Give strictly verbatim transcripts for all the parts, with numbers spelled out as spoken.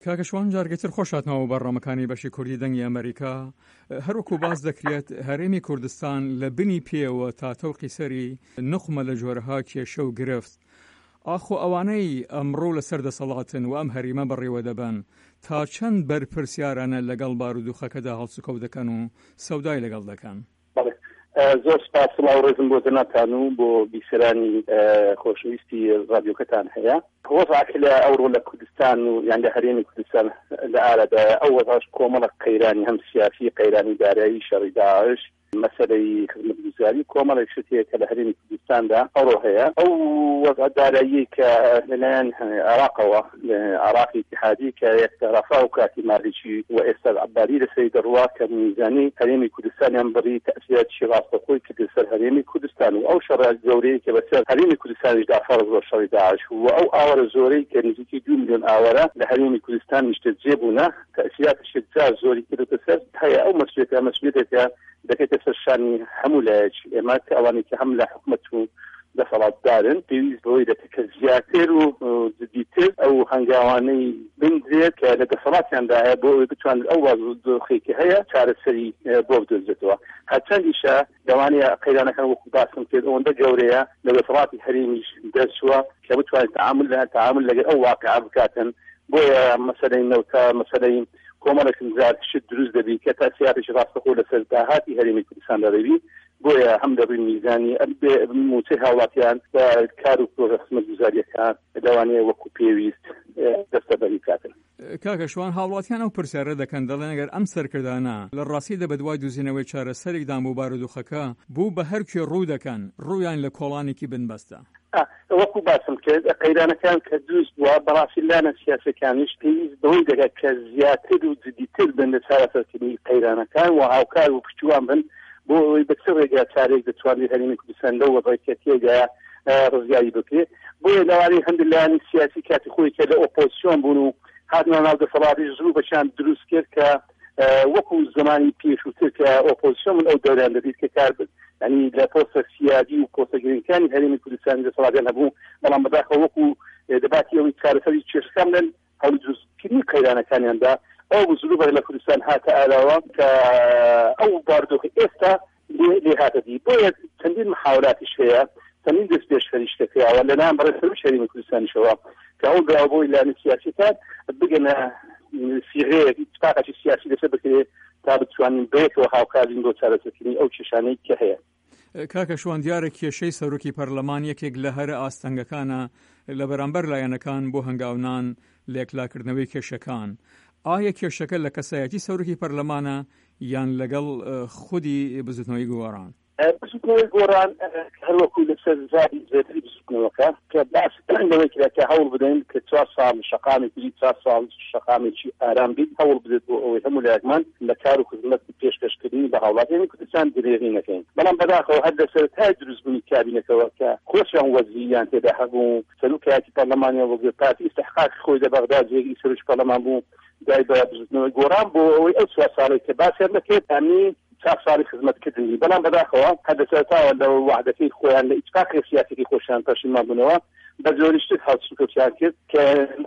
کاکەشوان جارگەتر خۆشاتنەوە بەڕامەکانی بەشی کوردی دەنگی ئەمریکا. هەروەکو باز دەکرێت هەرێمی کوردستان لە بنی پێوە تا تەوقی سەری نقمە لە جۆرەها کێشە و گرفت. ئاخۆ ئەوانەی ئەمڕۆ لەسەر دەسەڵاتن و ئەم هەریمە بەڕێوە دەبن تا چەند بەرپرسیارانە لەگەڵ بارودوخەکەدا هەڵسوکەوت دەکەن و سەودای لەگەڵ دەکەن. زۆر سپاس سڵاو ڕێزم بۆ جەنابتان و بۆ بیسەرانی خۆشەویستی ڕادیۆکەتان هەیە. وەزعکە لە ئەوڕۆ لە کوردستان و یان لە هەرێمی کوردستان لە ئارەدا ئەو وەزاش کۆمەڵە قەیرانی هەم سیاسی قەیرانی دارایی شەڕی داعش مەسەلەی خزمەتگوزاری کۆمەڵێک شتێک کە لە هەرێمی کوردستاندا ئەوڕۆ هەیە. ئەو وەزع دارایی کە لەلایەن عێراقەوە عێراقی اتحادی کە یەکتەرەفا و کاتی مالیکی و ئێستا عەبادی لەسەری دەڕوا کە میزانی هەرێمی کوردستانیان بڕی تەئسیراتی ڕاستەخۆی کردە سەر هەرێمی کوردستان و ئەو شەڕە گەورەی کە بەسەر هەرێمی کوردستانیشدا فەرز بۆ شەڕی داعش و ئەو ئاوەرە زۆرەی کە نزیکی دو میلیۆن ئاوەرە لە هەرێمی کوردستان نیشتە جێبوونە تەئسیراتی شتجار زۆری کردوتە سەر هەیە. ئەو مەسئولێتە مەسئولێتێکە دەکەێتە سەر شانی هەموو لایەکی ئێمە کە ئەوانەی کە هەم لە حکومەت و دەسەڵاتدارن پێویست بەوەی دەکە زیاتر و جدیتر ئەو هەنگاوانەی بندرێت کە لە دەسەڵاتیاندا هەیە بۆ ئەوەی بتوانن ئەو وازدۆخێکی هەیە چارەسەری بۆ بدۆزێتەوە. هەرچەندیشە دەوانەیە قەیرانەکان وەکو باسم کرد ئەوەندە گەورەیە لە دەسەڵاتی هەرێمیش دەرچووە کە بتوانێت تعامل لە تعامل لەگەڵ ئەو واقعە بکاتن. بۆیە مەسەلەی نەوتە مەسەلەی کۆمەڵێکم زیاد شت دروست دەبی کە تەئسیراتێکی ڕاستەخۆ لەسەر داهاتی هەرێمی کوردستاندا دەبی. بۆیە هەم دەبی میزانی موچەی هاوڵاتیان بە کار و پرۆژە خزمەتگوزاریەکان لەوانەیە وەکو پێویست دەستەبەری بکاتن. کاکەشوان هاوڵاتیان ئەو پرسیارە دەکەن دەڵێن ئەگەر ئەم سەرکردانە لە ڕاستیدا بە دوای دۆزینەوەی چارەسەرێکدان بۆ بارودوخەکە بوو بە هەر کوێ ڕوو دەکەن ڕوویان لە کۆڵانێکی بنبەستە. وەکو باسم کرد قەیرانەکان کە دروست بووە بەڕاستی لانە سیاسەکانیش پێویست بەوەی دەگات کە زیاتر و جدیتر بن لە چارەسەرکردنی قەیرانەکان و هاوکار و پشتیوان بن بۆ ئەوەی بە چ ڕێگا چارێک دەتوانێت هەرێمی کوردستان لەو وەضعیەتە تێدا ڕزگاری بکرێت. بۆیە لەوانەیە هەندێک لایەنی سیاسی کاتی خۆی کە لە ئۆپۆزیسیۆن بوون و هاتنە ناو دەسەڵاتی زوو بەشیان دروست کرد کە وەکو زمانی پێشووتر کە ئۆپۆزیسیۆن من ئەو دەوران دەبێت کە کار بن ینی لە پۆستە سیادی و پۆستە گرنگەکانی هەرێمی کوردستانی دەسەڵاتیان هەبوو بەڵام بەداخەوە وەکو دەباتی ئەوەی چارەسەری چێشتەکان بن هەوڵی دروستکردنی قەیرانەکانیاندا ئەو زلوبە لە کوردستان هاتە ئالاوە کە ئەو باردۆخی ئێستا لێ هاتەدی. بۆیە چەندین محاولااتیش هەیە چەندین دەست پێش خەریشتەکەیەوە لەلایەن بەڕێوەبەری هەرێمی کوردستانیشەوە کە ئەو داوابۆی لایەنە سیاسیەکان بگەنە سیغەیەک اتفاقێکی سیاسی لەسەر بکرێت تا بتوانین بێتەوە هاوکارین بۆ چارەسەرکردنی ئەو کێشانەی کە هەیە. کاکەشوان دیارە کێشەی سەرۆکی پەرلەمان یەکێک لە هەرە ئاستەنگەکانە لە بەرامبەر لایەنەکان بۆ هەنگاونان لێکلاکردنەوەی کێشەکان. ئایا کێشەکە لە کەسایەتی سەرۆکی پەرلەمانە یان لەگەڵ خودی بزوتنەوەی گۆڕان؟ بزوتنەوەی گۆڕان هەروەکو لەسەر زادی زێتری بزوتنەوەکە کە باس لەوەی کرا کە هەوڵ بدەین کە چوار ساڵ شەقامێکی چوار ساڵ شەقامێکی ئارام بیت هەوڵ بدێت بۆ ئەوەی هەموو لایەکمان لە کار و خزمەت پێشکەشکردنی بە هاوڵاتیانی کوردستان درێغی نەکەین. بەڵام بەداخەوە هەر لەسەر تای دروستبوونی کابینەکەەوە کە خۆشیان وەزیریان تێدا هەبوو سەرۆکایەتی پەرلەمانیان وەزیر پارتی ئیستحقاقی خۆی لە بەغدا جێگی سەرۆکی پەرلەمان بوو دای بە بزوتنەوەی گۆڕان بۆ ئەوەی ئەو چوار ساڵێک کە باسییان دەکرێت ئەمنی چاپ ساڵی خزمەتکردنی بەڵام بەداخەوە هەردەسەرتاوە لە وحدەکەی خۆیان لە ئیتفاقی سیاسیی خۆشیان پەشیمان بوونەوە بە زۆریشتر هەڵسوکەوتیان کرد کە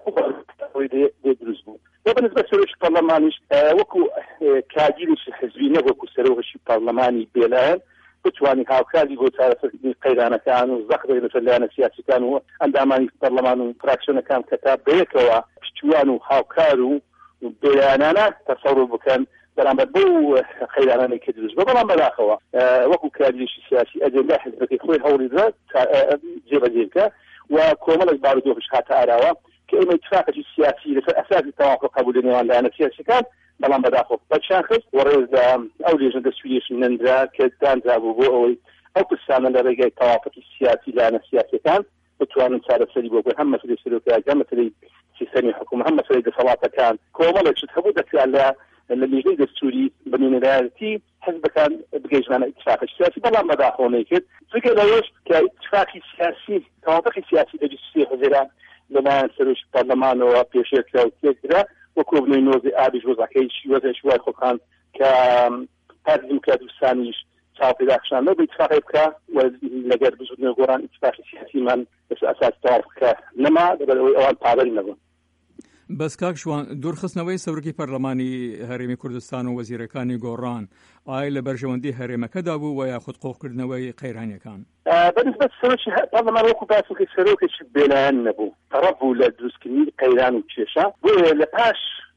دێ دروست بوو. بۆ بەنسبەت سەرۆکی پەرلەمانیش وەکو کاگیریشی حزبی نەبووەکو سەرۆکی پەرلەمانی بێلایەن بتوانین هاوکاری بۆ چارەسەرکردنی قەیرانەکان و زەخدەی لەسەر لایەنە سیاسیەکان و ئەندامانی پەرلەمان و فراکسیۆنەکان کە تا بەیەکەوە پشتیوان و هاوکار و بێیانانە تەسەڕوف بکەن بەرامبەر بۆ قەیرانانەی کە دروست بووە. بەڵام بەداخەوە وەکو کاریشی سیاسی ئەجێندا حزبەکەی خۆی هەوڵی دا جێبەجێ بکە و کۆمەڵێک بارودۆخش هاتە ئاراوە کە ئێمە اتفاقێکی سیاسی لەسەر ئەساسی تەوافق قبولی نێوان لایەنە سیاسیەکان بەڵام بەداخەوە بەچیان خست و ڕێزدا ئەو لێژنە دەستوریەشی نەندرا کە دانرا بوو بۆ ئەوەی ئەو پرسانە لە ڕێگای تەوافقی سیاسی لایەنە سیاسیەکان بتوانن چارەسەری بۆ بکەن هەم مەسەلەی سەرۆکایەتی هەم مەسەلەی سیستەمی حکومە هەم مەسەلەی دەسەڵاتەکان کۆمەڵێک شت هەبوو دەکرا لە لە لیژنەی دەستوری بەنوێنەرایەتی حزبەکان بگەیشتمانە اتفاقی سیاسی بەڵام بەداخەوە نەیکرد جگە لەوەش کە اتفاقی سیاسی تەوافقی سیاسی لە بیست و سێ حزێران لەلایەن سەرۆکی پەرلەمانەوە پێشێکرا و تێکرا وەکو بنەوەی نۆزی ئابیش وەزعەکەی وەزعی شوای خۆکان کە پارتی دیموکراتیش چاوپێداخشان لەو اتفاقی بکە و لەگەر بزوتنەوەی گۆڕان اتفاقی سیاسیمان لەسەر ئەساسی تەوافقەکە نەما لەبەرەوەی ئەوان پابەری نەبوون. بەس کاک شوان دوورخستنەوەی سەرۆکی پەرلەمانی هەرێمی کوردستان و وەزیرەکانی گۆڕان ئایا لە بەرژەوەندی هەرێمەکەدا بوو و یاخود قۆڵکردنەوەی قەیرانیەکان؟ بەنسبەت سەرۆکی پەرلەمان وەکو باسوکە سەرۆکێکی بێلایەن نەبوو، تەڕەب بوو لە دروستکردنی قەیران و کێشە. بۆیە لە پاش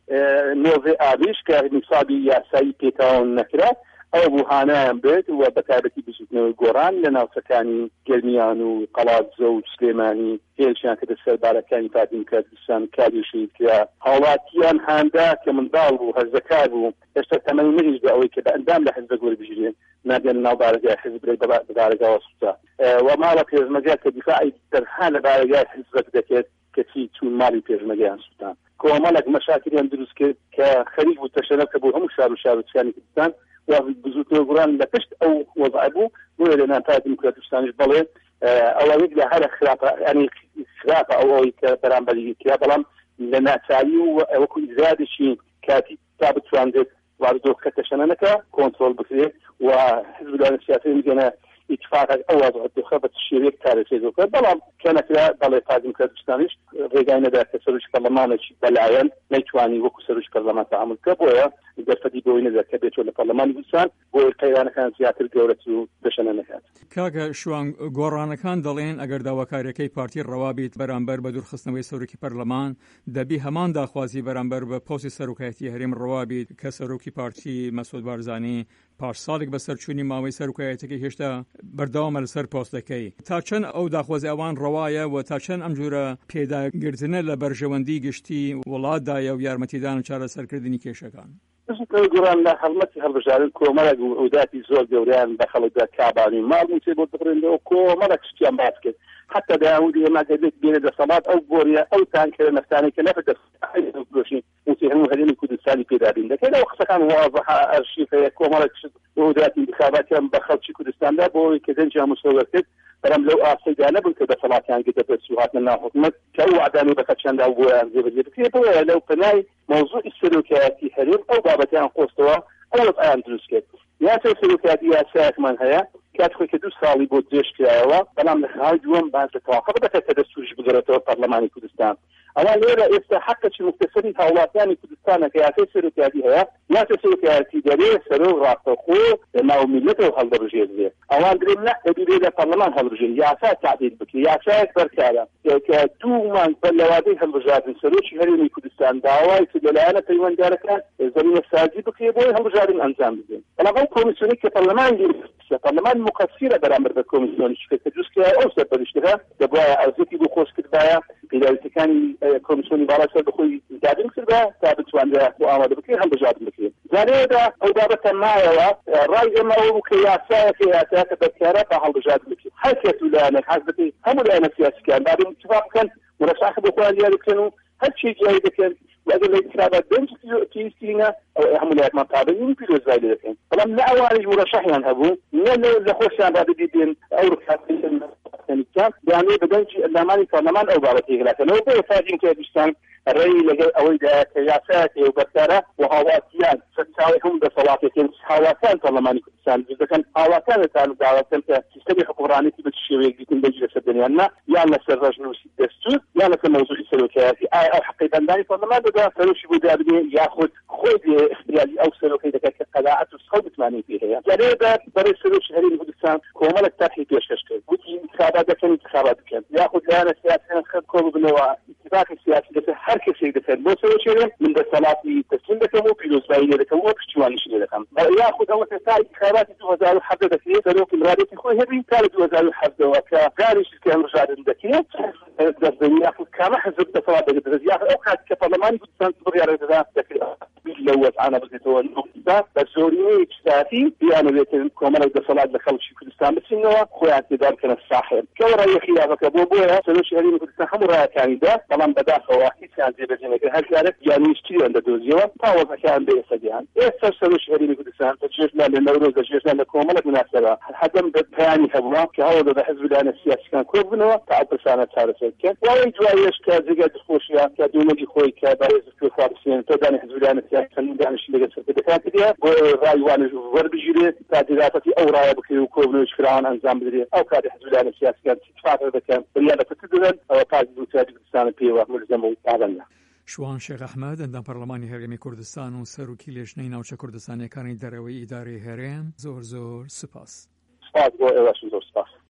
نۆڤێ ئابریش کە نیسابی یاسایی پێکاون نەکرا ئەوە بوو هانایان بێت و بەتایبەتی بچووکنەوەی گۆڕان لە ناوچەکانی گەرمیان و قەڵاتزە و سلێمانی هێلشیان کە دەسەربارەکانی پارتی کوردستان کاری شید کرا. هاوڵاتیان هاندا کە منداڵ بوو هەرزەکار بوو هێشتا تەمەنی نەهێشتە ئەوەی کە بە ئەندام لە حیزب وەربژێن نابێن ناو بارگای حیزب بێت بە بارگای وەسوتا و ماڵە پێشمەرگە کە دیفاعی تەنها لە بارگای حیزب دەکرێت کەچی چون ماڵی پێشمەرگەیان سووتان. کۆمەڵێک مەشاکلیان دروست کرد کە خەریک بوو تەشەنەکە بۆ هەموو شار و شارۆچکانی کوردستان و بزوتنەوە گوڕان لە پشت ئەو وەضع بوو. بۆیە لە نانتای کوردستانیش بڵێ ئەوە یەک لە هەرە خراپە ینی خراپە ئەوەی کە بەرامبەری کرا، بەڵام لە ناچاری و ئەوەکو ئیزادشی کاتی تا بتوانێت واردۆکە تەشەنەکە کۆنترۆل بکرێت و حزب لە سیاسی میگەنە اتفاق ئەو وەضع بە شێوەیەک کارەکە بەڵام کەنەکرا بەڵێ پارتی کوردستانیش ڕێگای نەدا کە سەرۆکی پەرلەمانێکی بەلایەن نەیتوانی وەکو سەرۆکی پەرلەمان تەعامل بکە. بۆیە دەرفەتی بۆی نەدا کە بێتەوە لە پەرلەمانی کوردستان بۆی قەیرانەکان زیاتر گەورەت و دەشەنە نەکات. کاکە شوان گۆڕانەکان دەڵێن ئەگەر داواکاریەکەی پارتی ڕەوابیت بەرامبەر بە دوورخستنەوەی سەرۆکی پەرلەمان دەبی هەمان داخوازی بەرامبەر بە پۆستی سەرۆکایەتی هەرێم ڕەوابیت کە سەرۆکی پارتی مەسعود بارزانی پاش ساڵێک بە سەرچوونی ماوەی سەرۆکایەتەکەی هێشتا بەردەوامە لەسەر پۆستەکەی. تا چەند ئەو داخوازی ئەوان ڕەوایە و تا چەند ئەم جۆرە پێداگرتنە لە بەرژەوەندی گشتی وڵاتدایە و یارمەتیدان و چارەسەرکردنی کێشەکان؟ گۆڕان لە هەڵمەتی هەڵبژارن کۆمەڵێک و ئەوداتی زۆر گەوریان بە خەڵکدا کابانی ماڵ چێ بۆ بڕێنەوە کۆمەڵێک شتیان باس کرد. حتى داودي ما قدرت بين الصلاة أو بوريا أو تانكر نفتاني كنفت أي وتهموا هذين الكردستاني كدارين لكن لو كان واضح الشيء في كومارك وذات انتخابات كان بخلط شي كردستان ده بو كذا جا مسوغرت فلم لو أصيد أنا بنكذا صلاة كان قد بسوهات لنا حكمت كو عداني بكتشان ده بو زي بزي بكي لو قناي موضوع السلوكيات في حريم أو بابتان قوستوا أو الآن دروسكت يا سلوكيات يا ساك من هيا كاتخوي كدو سالي بو ديش كراوا بلام لخاي دوام بعد التوافق بدا كتدستورج بقرأتوا برلماني كردستان أولا ليرا إستحقت شي مكتسرين هولاتاني كردستان كياتي سلوكياتي هيا يا سلوكياتي داري سلو راقتخو ناو ملته وهالدرجيز ليه أولا دريم لا بدي ليه برلمان هالدرجيز يا ساك تعديل بكي يا ساك بركالا كدو من بلوادي هالرجات سلوشي هريني كردستان داواي سجلانا تيوان داركا زمين الساجي بكي بوي هالرجات الأنزام بزين أنا غو كوميسيوني كبرلمان برلمان مقصرة برامبر بالكوميسيون شكل تجوز كها أو سبب اشتغال دبوا أزوتي بخوش كتبايا إذا كان كوميسيوني بالا بخوي زادين كتبايا ثابت وان ده مؤامرة بكير هم بجاد بكير زادة أو دابة معايا الرأي ما هو كياسة كياسة كبكارة فهم بجاد بكير حكيت ولا حاسبتي هم ولا أنا سياسي كان بعد اتفاق كان مرشح بقوان ديالو كانوا هل شيء جاي كان وأجل الانتخابات بين تيستينا أو عمليات مقابلين في الوزارة لكن فلم لا أوانج مرشحين هبوا من لخوش عن بعض الدين أو ركعتين كان يعني بدنش الأماني كمان أو بعض لكن لو بيفاجئ كردستان الرأي لجل أول كياسات وبكرة وهواتيان ستساويهم بصلاتين هواتان برلماني كردستان إذا كان هواتان كانوا دعوتهم كسيستم حقوقراني بتشوي جديد بجلس الدنيا لنا يعني سرجنا وسيدستو يعني كموضوع السلوكياتي أو حقيقة داني برلمان ده سلوشي بده بدي ياخذ خذ اختياري أو سلوكي ده كقناعة وصخب ثمانين فيها يعني ده بري سلوش هري كردستان كومالك ترحي بيشكل ودي انتخابات كان انتخابات كان ياخذ لنا سياسة خد كوب بنوع اتفاق السياسي ده هر كسي ده بو سلوشي من ده صلاتي تسليم ده كمو في الوزباين ده كمو بشتواني شيء ده كم ياخذ أول تساعد انتخابات دو هزار وحدة ده فيه سلوك مرادتي خوي هري كان دو هزار وحدة وكاريش كان رجال عندك ده ياخذ كما حزب ده صلاة ده ياخذ أوقات كبرلمان كردستان تبغي على ده لوت أنا بقيتوا النقطة بسوري إجتاتي يعني بيت كمان ده صلاة دخل في كردستان بس إنه خوي اعتذار كان الساحل كورا يخيابك أبو بويا سلوش هري كردستان هم رأي كان ده طبعا بدأ خواكي كان زي بجنة هل كانت يعني يشتري عند دوزيوا فاوض كان بيسجان إيه سلوش هري كردستان تجيشنا للنوروز تجيشنا لكومة مناسبة حدم بتهاني هبوا كهو ده حزب الآن السياسي كان كوبنا تعب سنة تعرف كان وين جوايش كزيجة خوشيا كدومجي خوي كبارز في فارسين تداني حزب الآن السياسي كان دانش اللي قصر بدكات دي وراي وانا ور بجري تعديلاتي او راي بكي وكوبنوش فرعون انزام بدري او كاد حزب الآن السياسي كان تفاعل هذا كان رياضة تدرن او قاعد بوتاد كردستان بيوا ملزم وتعلمنا شوان شێخ ئەحمەد ئەندام پەرلەمانی هەرێمی کوردستان و سەرۆکی لێژنەی ناوچە کوردستانیەکانی دەرەوەی ئیدارەی هەرێم زۆر زۆر سوپاس. سپاس بۆ ئێوەش زۆر سپاس.